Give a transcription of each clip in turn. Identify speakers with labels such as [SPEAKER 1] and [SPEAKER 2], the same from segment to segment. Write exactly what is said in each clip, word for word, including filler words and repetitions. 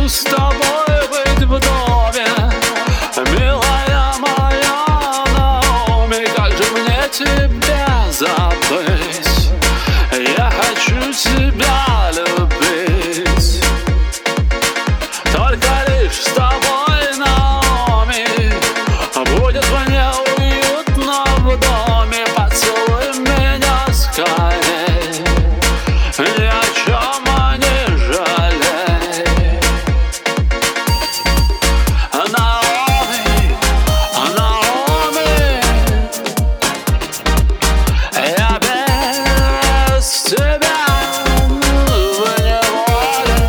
[SPEAKER 1] хочу с тобой быть в доме, милая моя Наоми. Как же мне тебя забыть? Я хочу тебя любить. Только лишь с тобой, Наоми, будет мне уютно в доме. Поцелуй меня скорей, ни о чем не жалей. Наоми, Наоми, я без тебя в неволе.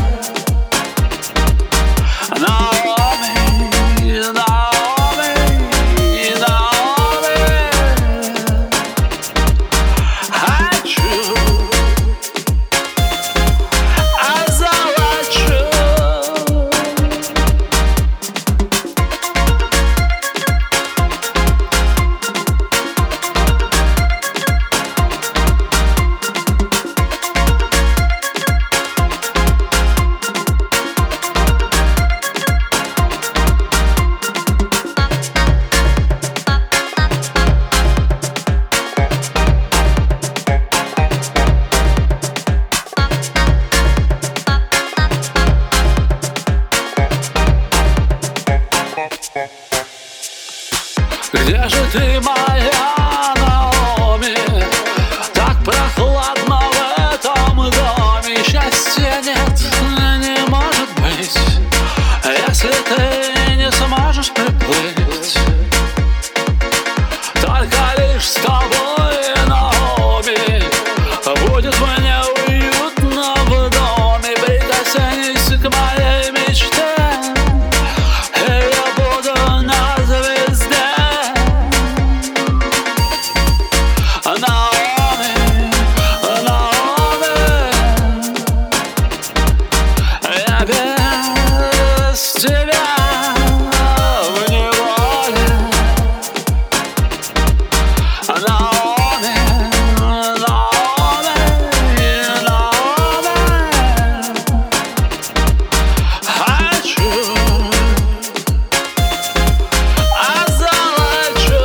[SPEAKER 1] Наоми, Наоми, Наоми, хочу, озолочу. Где же ты, моя Наоми? Так прохладно в этом доме. Счастья нет, не может быть, если ты не сможешь приплыть. Только лишь с тобой, Наоми, будет мне уютно в доме. Прикоснись к моей мечте, Наоми, Наоми, я без тебя в неволе. Наоми, Наоми, Наоми, хочу, озолочу.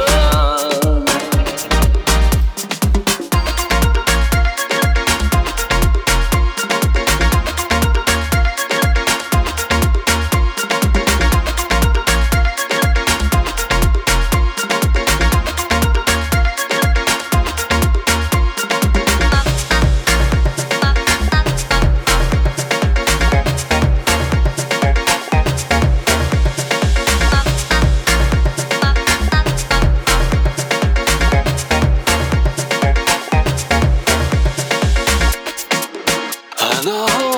[SPEAKER 1] I know